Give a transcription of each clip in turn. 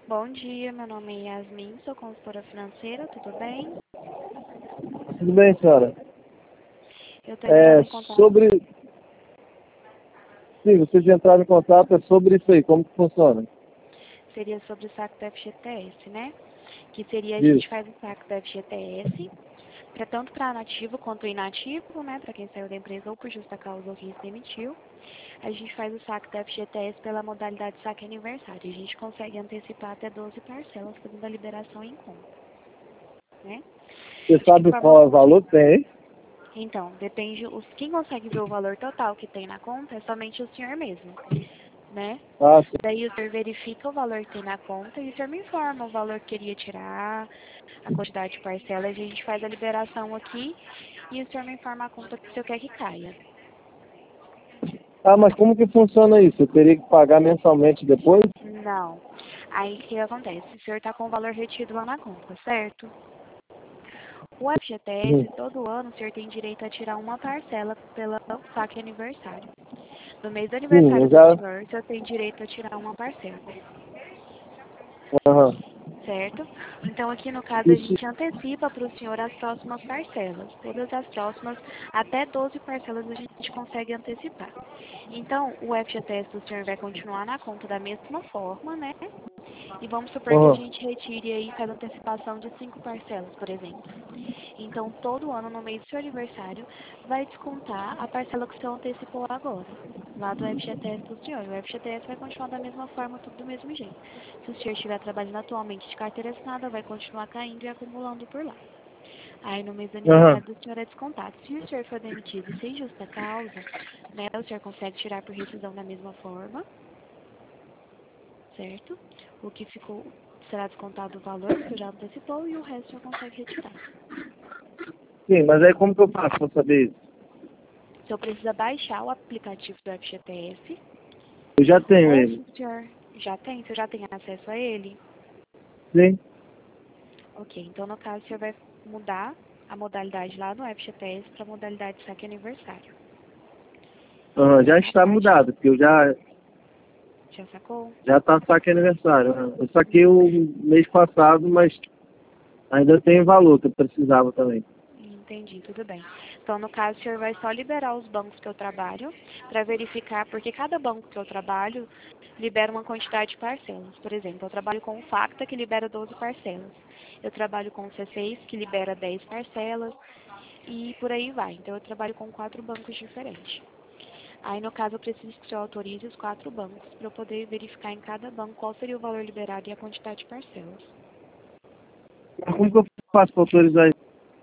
Bom dia, meu nome é Yasmin, sou consultora financeira, tudo bem? Tudo bem, senhora? Eu estou entrando em contato. Sobre... Sim, vocês entraram em contato, é sobre isso aí, como que funciona? Seria sobre o saque do FGTS, né? Que seria, a gente Isso. faz o saque do FGTS, tanto para nativo quanto inativo, né? Para quem saiu da empresa ou por justa causa ou quem se demitiu. A gente faz o saque do FGTS pela modalidade saque aniversário. A gente consegue antecipar até 12 parcelas, fazendo a liberação em conta, né? Você De que sabe forma... qual é o valor que tem aí? Então, depende, quem consegue ver o valor total que tem na conta é somente o senhor mesmo, né? Ah, sim. Daí o senhor verifica o valor que tem na conta e o senhor me informa o valor que queria tirar, a quantidade de parcelas, a gente faz a liberação aqui e o senhor me informa a conta que o senhor quer que caia. Ah, mas como que funciona isso? Eu teria que pagar mensalmente depois? Não. Aí o que acontece? O senhor está com o valor retido lá na conta, certo? O Uhum. FGTS, todo ano, o senhor tem direito a tirar uma parcela pelo saque aniversário. No mês do Sim, aniversário eu do já... senhor, o senhor tem direito a tirar uma parcela. Aham. Certo? Então, aqui no caso, a Isso... gente antecipa para o senhor as próximas parcelas. Todas as próximas, até 12 parcelas a gente consegue antecipar. Então, o FGTS do senhor vai continuar na conta da mesma forma, né? E vamos supor que a Aham. gente retire aí, faz antecipação de 5 parcelas, por exemplo. Então, todo ano, no mês do seu aniversário, vai descontar a parcela que o senhor antecipou agora, lá do FGTS do senhor. O FGTS vai continuar da mesma forma, tudo do mesmo jeito. Se o senhor estiver trabalhando atualmente de carteira assinada, vai continuar caindo e acumulando por lá. Aí, no mês do Aham. aniversário do senhor é descontado. Se o senhor for demitido sem justa causa, né, o senhor consegue tirar por rescisão da mesma forma, certo? O que ficou será descontado o valor que o senhor já antecipou e o resto o senhor consegue retirar. Sim, mas aí como que eu faço para saber isso? O senhor precisa baixar o aplicativo do FGTS, Eu já tenho ou se ele. o senhor já tem, o senhor já tem acesso a ele? Sim. Ok, então no caso o senhor vai mudar a modalidade lá no FGTS para a modalidade saque aniversário. Aham, Daí já na está parte, mudado, porque eu já sacou? já está saque aniversário. Aham. Eu saquei o mês passado, mas ainda tem valor que eu precisava também. Entendi, tudo bem. Então, no caso, o senhor vai só liberar os bancos que eu trabalho para verificar, porque cada banco que eu trabalho libera uma quantidade de parcelas. Por exemplo, eu trabalho com o Facta, que libera 12 parcelas. Eu trabalho com o C6, que libera 10 parcelas, e por aí vai. Então, eu trabalho com 4 bancos diferentes. Aí, no caso, eu preciso que o senhor autorize os 4 bancos para eu poder verificar em cada banco qual seria o valor liberado e a quantidade de parcelas. Mas como que eu faço para autorizar isso?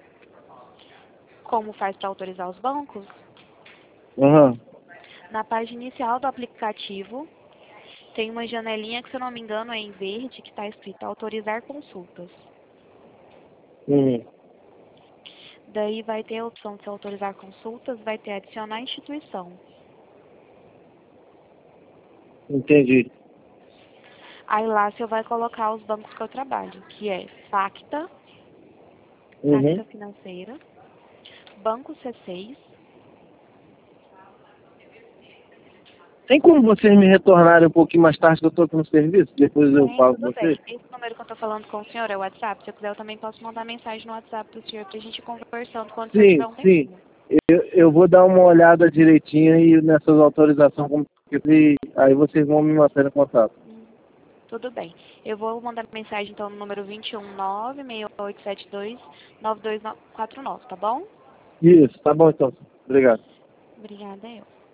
Como faz para autorizar os bancos? Aham. Na página inicial do aplicativo, tem uma janelinha que, se eu não me engano, é em verde, que está escrito autorizar consultas. Uhum. Daí vai ter a opção de autorizar consultas, vai ter adicionar instituição. Entendi. Aí lá você vai colocar os bancos que eu trabalho, que é Facta, Uhum. Caixa Financeira, Banco C6. Tem como vocês me retornarem um pouquinho mais tarde que eu estou aqui no serviço? Depois eu Tem, falo com tudo vocês? bem. Esse número que eu estou falando com o senhor é o WhatsApp. Se eu quiser, eu também posso mandar mensagem no WhatsApp do senhor para a gente ir conversando quando o senhor tiver Sim, um sim. tempinho. Eu vou dar uma olhada direitinho aí nessas autorizações como que e aí vocês vão me manter em contato. Hum, Tudo bem. Eu vou mandar mensagem então no número 219-6872-9249, tá bom? Isso, tá bom então. Obrigado. Obrigada, eu.